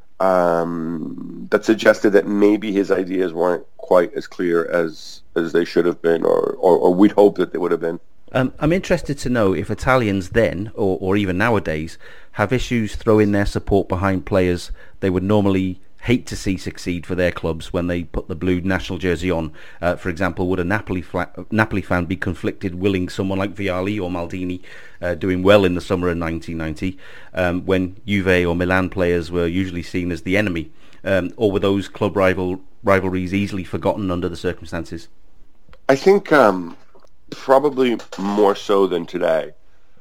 um, that suggested that maybe his ideas weren't quite as clear as as they should have been, or, or, or we'd hope that they would have been. Um, I'm interested to know if Italians then, or, or even nowadays, have issues throwing their support behind players they would normally hate to see succeed for their clubs when they put the blue national jersey on. Uh, for example, would a Napoli, fla- Napoli fan be conflicted willing someone like Vialli or Maldini uh, doing well in the summer of nineteen ninety um, when Juve or Milan players were usually seen as the enemy? Um, or were those club rival rivalries easily forgotten under the circumstances? I think... Um... Probably more so than today.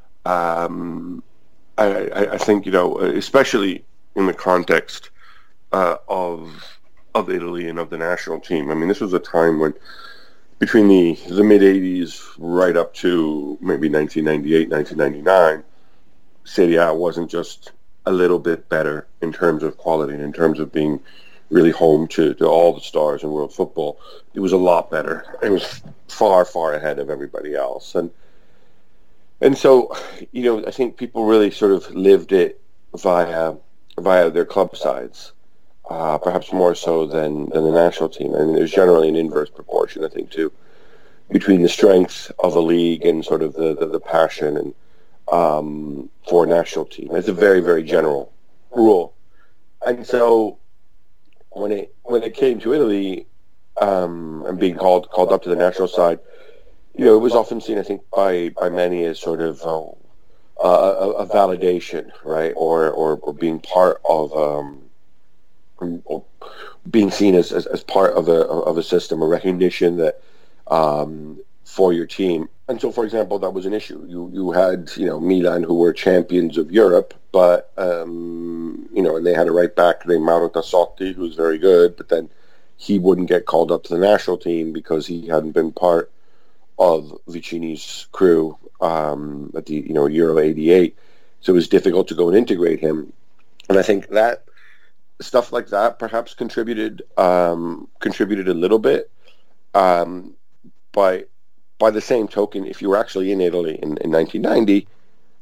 Um, I, I, I think, you know, especially in the context uh, of of Italy and of the national team. I mean, this was a time when, between the, the mid-eighties right up to maybe nineteen ninety-eight, nineteen ninety-nine, Serie A wasn't just a little bit better in terms of quality, in terms of being really home to, to all the stars in world football. It was a lot better. It was far, far ahead of everybody else. And and so, you know, I think people really sort of lived it via via their club sides, uh, perhaps more so than, than the national team. And there's generally an inverse proportion, I think, too, between the strength of a league and sort of the, the, the passion and um, for a national team. It's a very, very general rule. And so when it when it came to Italy um, and being called called up to the national side, you know, it was often seen, I think, by, by many as sort of uh, a, a validation, right, or, or, or being part of, um, or being seen as, as, as part of a of a system, a recognition that um, for your team. And so, for example, that was an issue. You you had, you know, Milan, who were champions of Europe, but, um, you know, and they had a right back named Mauro Tassotti, who was very good, but then he wouldn't get called up to the national team because he hadn't been part of Vicini's crew um, at the, you know, Euro eighty-eight. So it was difficult to go and integrate him. And I think that stuff like that perhaps contributed um, contributed a little bit. Um, but by the same token, if you were actually in Italy in, in nineteen ninety,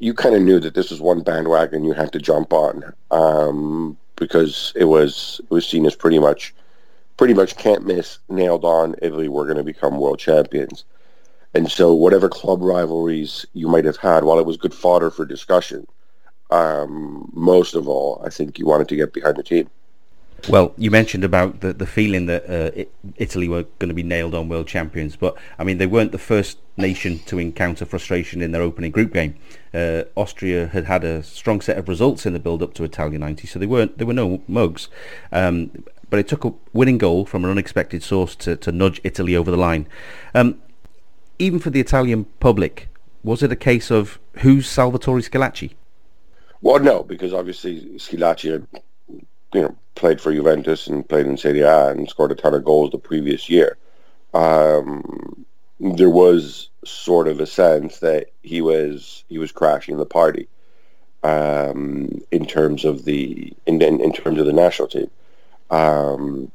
you kind of knew that this was one bandwagon you had to jump on, um, because it was it was seen as pretty much pretty much can't miss, nailed on. Italy were going to become world champions, and so whatever club rivalries you might have had, while it was good fodder for discussion, um, most of all, I think you wanted to get behind the team. Well, you mentioned about the, the feeling that uh, it, Italy were going to be nailed on world champions, but I mean they weren't the first nation to encounter frustration in their opening group game. Uh, Austria had had a strong set of results in the build-up to Italia ninety, so they weren't they were no mugs. Um, but it took a winning goal from an unexpected source to, to nudge Italy over the line. Um, even for the Italian public, was it a case of who's Salvatore Schillaci? Well, no, because obviously Schillaci had, you know, played for Juventus and played in Serie A and scored a ton of goals the previous year. Um, there was sort of a sense that he was he was crashing the party um, in terms of the in, in in terms of the national team, um,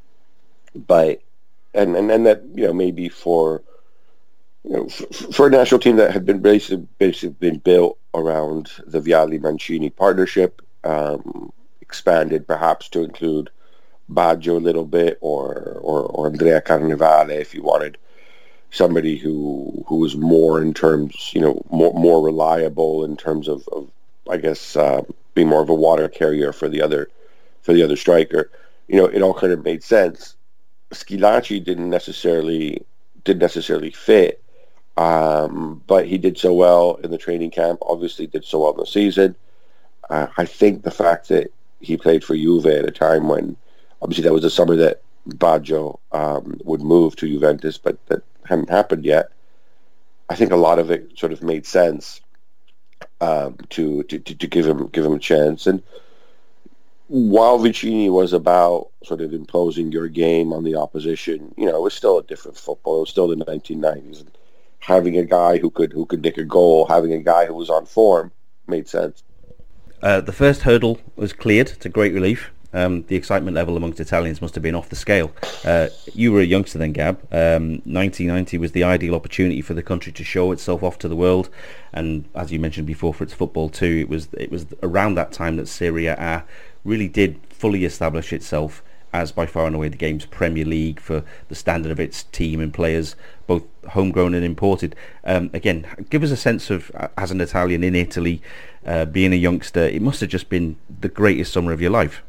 but and, and and that you know maybe for you know for, for a national team that had been basically basically been built around the Vialli Mancini partnership. Um, expanded perhaps to include Baggio a little bit, or, or, or Andrea Carnevale, if you wanted somebody who who was more in terms, you know, more more reliable in terms of, of I guess, uh, being more of a water carrier for the other for the other striker. You know, it all kind of made sense. Schillaci didn't necessarily didn't necessarily fit, um, but he did so well in the training camp. Obviously, did so well in the season. Uh, I think the fact that he played for Juve at a time when, obviously, that was the summer that Baggio um, would move to Juventus, but that hadn't happened yet. I think a lot of it sort of made sense um, to, to to give him give him a chance. And while Vicini was about sort of imposing your game on the opposition, you know, it was still a different football. It was still the nineteen nineties, and having a guy who could who could nick a goal, having a guy who was on form, made sense. Uh, the first hurdle was cleared to great relief. Um, the excitement level amongst Italians must have been off the scale. Uh, you were a youngster then, Gab. Um, nineteen ninety was the ideal opportunity for the country to show itself off to the world, and as you mentioned before, for its football too. It was it was around that time that Serie A really did fully establish itself as by far and away the game's Premier League for the standard of its team and players, both homegrown and imported. Um, again, give us a sense of, as an Italian in Italy, uh, being a youngster, it must have just been the greatest summer of your life.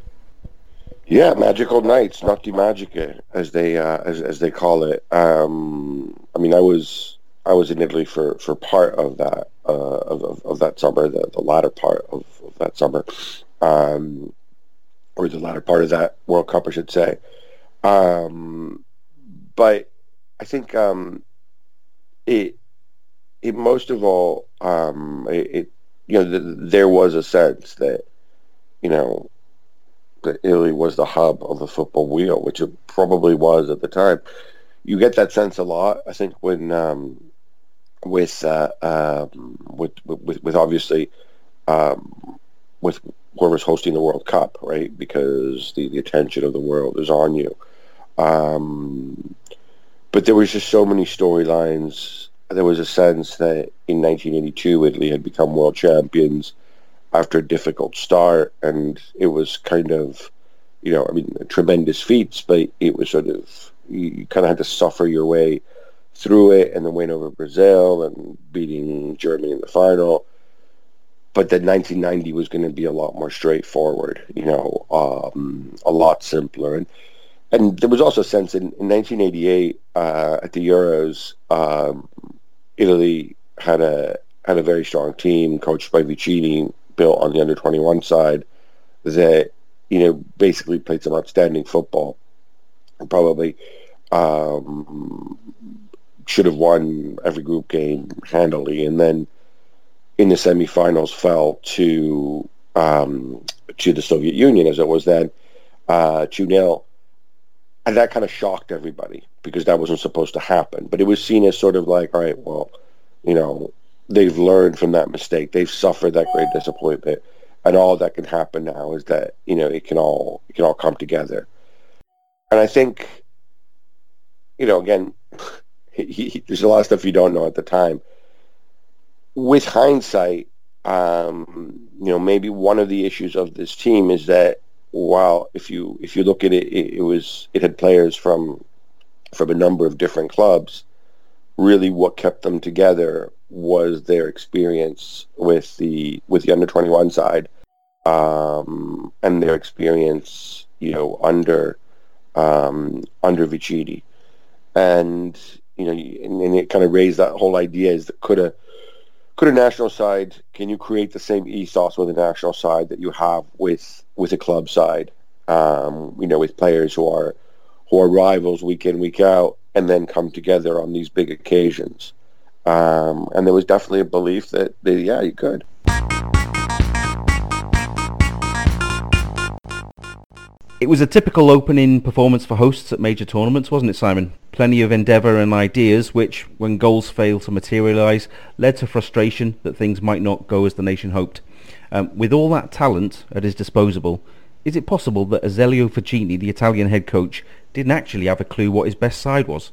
Yeah, magical nights, notti magiche, as they uh, as as they call it. Um, I mean, I was I was in Italy for, for part of that uh, of, of of that summer, the, the latter part of, of that summer. Um, or the latter part of that World Cup, I should say. Um, but I think um, it, it most of all, um, it, it you know, th- there was a sense that, you know, that Italy was the hub of the football wheel, which it probably was at the time. You get that sense a lot, I think, when um, with, uh, um, with with with obviously um, with whoever's hosting the World Cup, right? Because the, the attention of the world is on you. Um, but there was just so many storylines. There was a sense that in nineteen eighty-two, Italy had become world champions after a difficult start, and it was kind of, you know, I mean, tremendous feats, but it was sort of, you, you kind of had to suffer your way through it, and then win over Brazil and beating Germany in the final. But that nineteen ninety was going to be a lot more straightforward, you know, um, a lot simpler. And and there was also a sense in, in nineteen eighty-eight uh, at the Euros, um, Italy had a had a very strong team coached by Vicini, built on the under twenty-one side, that, you know, basically played some outstanding football. And probably um, should have won every group game handily, and then in the semifinals fell to um, to the Soviet Union, as it was then, uh, two nil. And that kind of shocked everybody, because that wasn't supposed to happen. But it was seen as sort of like, all right, well, you know, they've learned from that mistake. They've suffered that great disappointment. And all that can happen now is that, you know, it can all it can all come together. And I think, you know, again, he, he, there's a lot of stuff you don't know at the time. With hindsight, um, you know, maybe one of the issues of this team is that while if you if you look at it, it, it was it had players from from a number of different clubs. Really, what kept them together was their experience with the with the under twenty-one side, um, and their experience, you know, under um, under Vichiti, and you know, and, and it kind of raised that whole idea: is that could a could a national side, can you create the same ethos with a national side that you have with with a club side? Um, you know, with players who are who are rivals week in, week out, and then come together on these big occasions. Um, and there was definitely a belief that, that, yeah, you could. It was a typical opening performance for hosts at major tournaments, wasn't it, Simon? Plenty of endeavour and ideas, which, when goals failed to materialise, led to frustration that things might not go as the nation hoped. Um, with all that talent at his disposal, is it possible that Azeglio Vichiti, the Italian head coach, didn't actually have a clue what his best side was?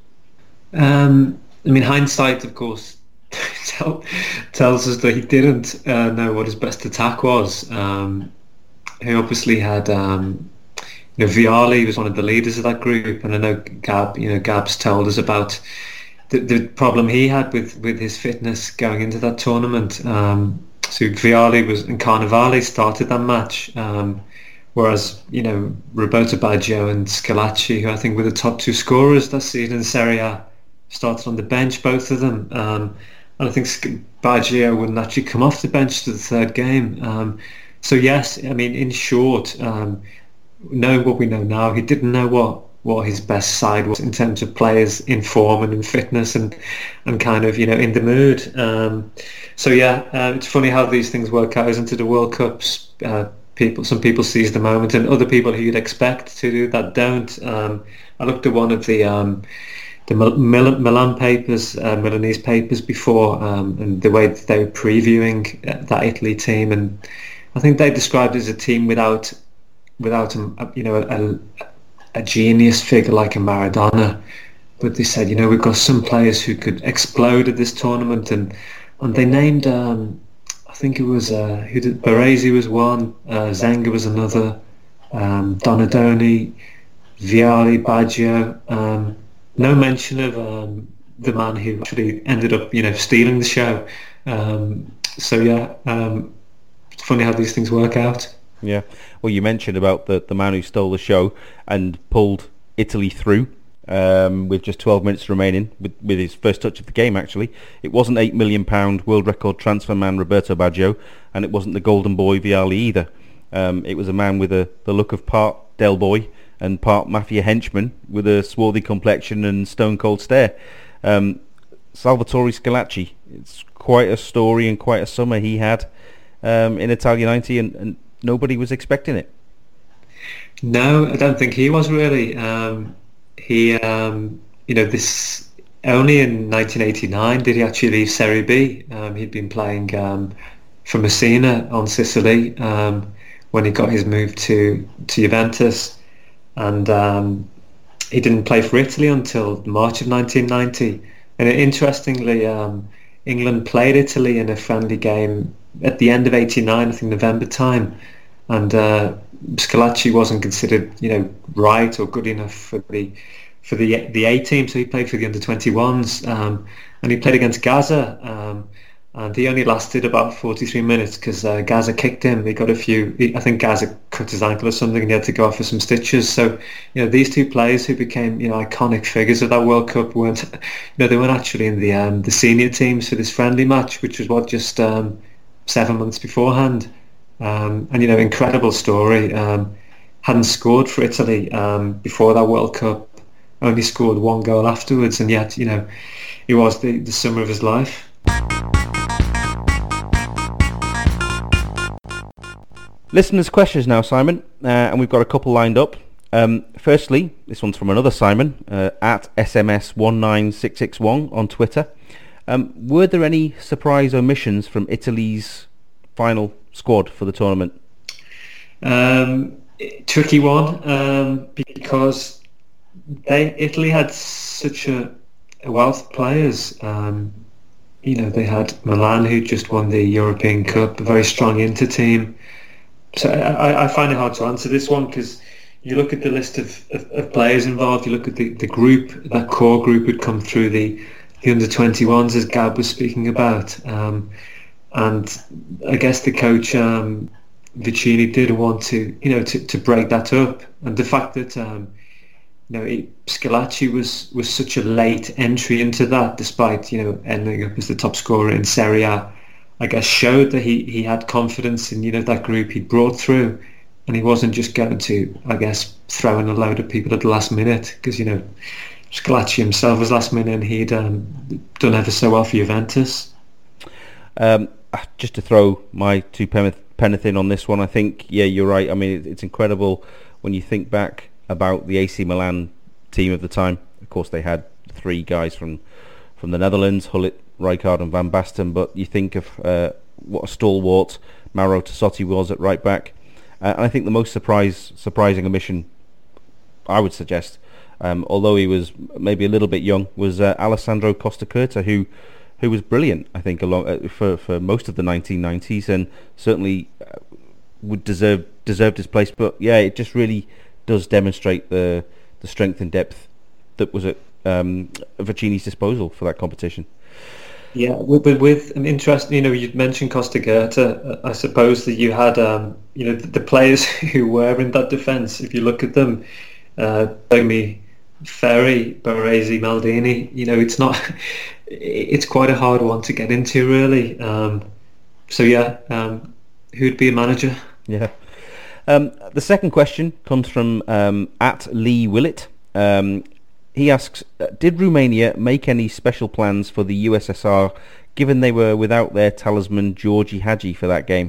Um, I mean, hindsight, of course, tell, tells us that he didn't uh, know what his best attack was. Um, he obviously had, um, you know, Vialli was one of the leaders of that group, and I know Gab, you know, Gab's told us about the, the problem he had with, with his fitness going into that tournament. Um, so Vialli was and Carnevale started that match. Um, Whereas, you know, Roberto Baggio and Schillaci, who I think were the top two scorers that season in Serie A, started on the bench, both of them. Um, and I think Baggio wouldn't actually come off the bench to the third game. Um, so yes, I mean, in short, um, knowing what we know now, he didn't know what, what his best side was in terms of players in form and in fitness and, and kind of, you know, in the mood. Um, so yeah, uh, it's funny how these things work out, isn't it? The World Cups, uh, People, some people seize the moment, and other people who you'd expect to do that don't. Um, I looked at one of the um, the Mil- Mil- Milan papers, uh, Milanese papers before, um, and the way that they were previewing that Italy team, and I think they described it as a team without, without a, you know, a, a genius figure like a Maradona. But they said, you know, we've got some players who could explode at this tournament, and and they named. Um, I think it was uh, who did Baresi was one, uh, Zenga was another, um, Donadoni, Vialli, Baggio. Um, no mention of um, the man who actually ended up, you know, stealing the show. Um, so yeah, um, it's funny how these things work out. Yeah, well, you mentioned about the the man who stole the show and pulled Italy through. Um, with just twelve minutes remaining, with, with his first touch of the game actually. It wasn't eight million pound world record transfer man Roberto Baggio, and it wasn't the golden boy Vialli either. Um, it was a man with a, the look of part Del Boy and part mafia henchman, with a swarthy complexion and stone cold stare. Um, Salvatore Schillaci, it's quite a story and quite a summer he had um, in Italia ninety, and, and nobody was expecting it. No, I don't think he was really. Um, He, um, you know, this only in nineteen eighty-nine did he actually leave Serie B. Um, he'd been playing um, for Messina on Sicily um, when he got his move to, to Juventus, and um, he didn't play for Italy until March of nineteen ninety. And interestingly, um, England played Italy in a friendly game at the end of eighty-nine, I think November time, and uh, Schillaci wasn't considered, you know, right or good enough for the for the the A team, so he played for the under twenty-ones, um, and he played against Gaza, um, and he only lasted about forty-three minutes because uh, Gaza kicked him. He got a few. He, I think Gaza cut his ankle or something, and he had to go off for some stitches. So, you know, these two players who became, you know, iconic figures of that World Cup weren't, you know, they weren't actually in the um, the senior teams for this friendly match, which was what just um, seven months beforehand. Um, and, you know, incredible story. Um, hadn't scored for Italy um, before that World Cup, only scored one goal afterwards, and yet, you know, it was the, the summer of his life. Listeners' questions now, Simon, uh, and we've got a couple lined up. Um, firstly, this one's from another Simon, uh, at S M S one nine six six one on Twitter. Um, were there any surprise omissions from Italy's final squad for the tournament? Um, tricky one, um, because they Italy had such a, a wealth of players. Um, you know, they had Milan, who just won the European Cup, a very strong Inter team. So I, I find it hard to answer this one, because you look at the list of, of, of players involved, you look at the, the group, that core group who'd come through the, the under twenty-ones, as Gab was speaking about. Um, and I guess the coach, um, Vicini, did want to, you know, to, to break that up. And the fact that, um, you know, it, Schillaci was, was such a late entry into that, despite, you know, ending up as the top scorer in Serie A, I guess showed that he, he had confidence in, you know, that group he'd brought through, and he wasn't just going to, I guess, throw in a load of people at the last minute, because, you know, Schillaci himself was last minute and he'd um, done ever so well for Juventus. Um, just to throw my two penneth in on this one, I think, yeah, you're right. I mean, it's incredible when you think back about the A C Milan team of the time. Of course, they had three guys from, from the Netherlands, Hullet, Rijkaard and Van Basten, but you think of uh, what a stalwart Mauro Tassotti was at right back. Uh, and I think the most surprise, surprising omission, I would suggest, um, although he was maybe a little bit young, was uh, Alessandro Costacurta, who who was brilliant, I think, along uh, for for most of the nineteen nineties, and certainly uh, would deserve deserved his place. But yeah, it just really does demonstrate the the strength and depth that was at um, Vicini's disposal for that competition. Yeah, but with an interest, you know, you'd mentioned Costacurta. I suppose that you had, um, you know, the, the players who were in that defence. If you look at them, uh, Bergami, Ferri, Baresi, Maldini. You know, it's not. It's quite a hard one to get into, really. Um, so yeah, um, who'd be a manager? Yeah. Um, the second question comes from um, at Lee Willett. Um, He asks, did Romania make any special plans for the U S S R, given they were without their talisman Georgi Hagi for that game?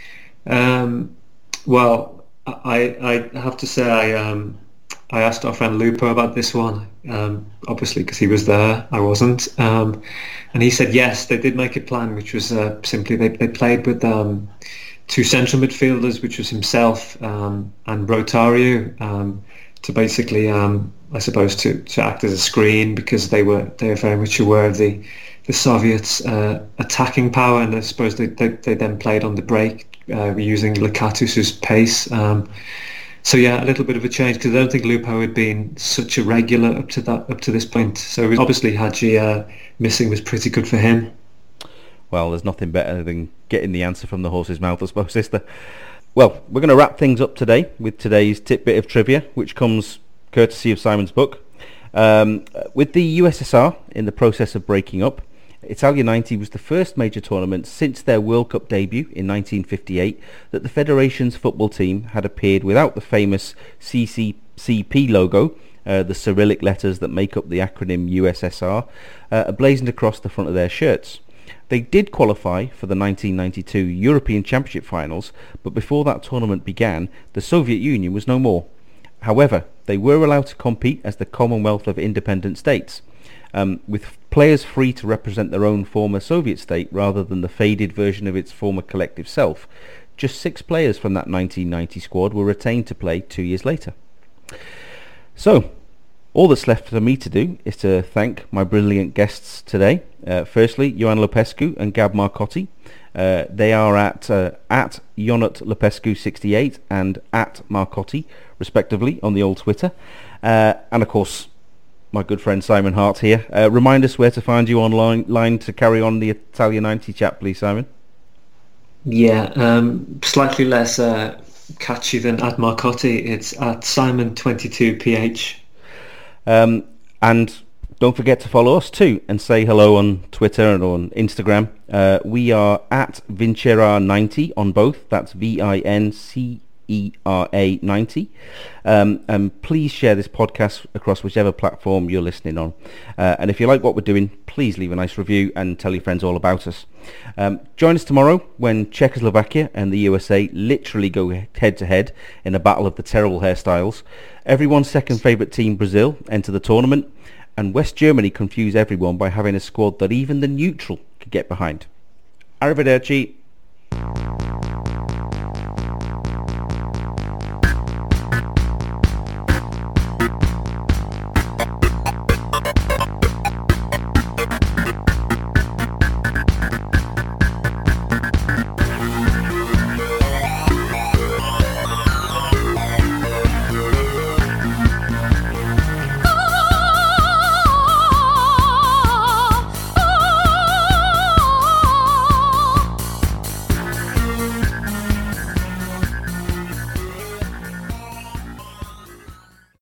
Um, well, I, I have to say I um, I asked our friend Lupo about this one, um, obviously because he was there, I wasn't. Um, and he said yes, they did make a plan, which was uh, simply they, they played with um, two central midfielders, which was himself um, and Rotario, um, to basically... Um, I suppose to, to act as a screen, because they were they were very much aware of the the Soviets' uh, attacking power, and I suppose they they, they then played on the break uh, using Lakatus's pace. Um, so yeah, a little bit of a change, because I don't think Lupo had been such a regular up to that up to this point. So obviously Hagi uh, missing was pretty good for him. Well, there's nothing better than getting the answer from the horse's mouth, I suppose, is there? Well, we're going to wrap things up today with today's tidbit of trivia, which comes courtesy of Simon's book. Um, with the U S S R in the process of breaking up, Italia ninety was the first major tournament since their World Cup debut in nineteen fifty-eight that the federation's football team had appeared without the famous C C C P logo, uh, the Cyrillic letters that make up the acronym U S S R, uh, blazoned across the front of their shirts. They did qualify for the nineteen ninety-two European Championship finals, but before that tournament began, the Soviet Union was no more. However, they were allowed to compete as the Commonwealth of Independent States, um, with players free to represent their own former Soviet state rather than the faded version of its former collective self. Just six players from that nineteen ninety squad were retained to play two years later. So, all that's left for me to do is to thank my brilliant guests today. Uh, firstly, Ioan Lupescu and Gab Marcotti. Uh, they are at uh, at Ionut Lupescu sixty-eight and at Marcotti, respectively, on the old Twitter. Uh, and of course, my good friend Simon Hart here. Uh, remind us where to find you online line to carry on the Italia ninety chat, please, Simon. Yeah, um, slightly less uh, catchy than at Marcotti. It's at Simon twenty-two P H. Um, and don't forget to follow us too and say hello on Twitter and on Instagram. Uh, we are at Vincera ninety on both. That's V I N C E R A ninety. Um, and please share this podcast across whichever platform you're listening on. Uh, and if you like what we're doing, please leave a nice review and tell your friends all about us. Um, join us tomorrow when Czechoslovakia and the U S A literally go head to head in a battle of the terrible hairstyles. Everyone's second favourite team, Brazil, enter the tournament. And West Germany confuse everyone by having a squad that even the neutral could get behind. Arrivederci.